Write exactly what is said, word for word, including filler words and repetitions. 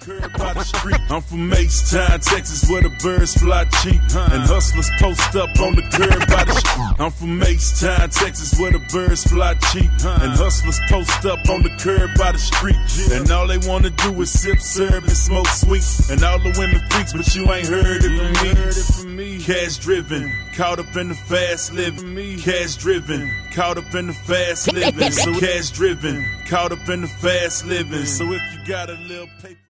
curb by the street. I'm from H-Town, Texas, where the birds fly cheap and hustlers post up on the curb by the street. I'm from H-Town, Texas, where the birds fly cheap and hustlers post up on the curb by the street. And all they wanna do is sip, serve, and smoke sweet. And all the women freaks, but you ain't heard it from me. Cash driven, caught up in the fast living. Cash driven, caught up in the fast living. So cash driven, caught up in the fast living. So if you got a little paper.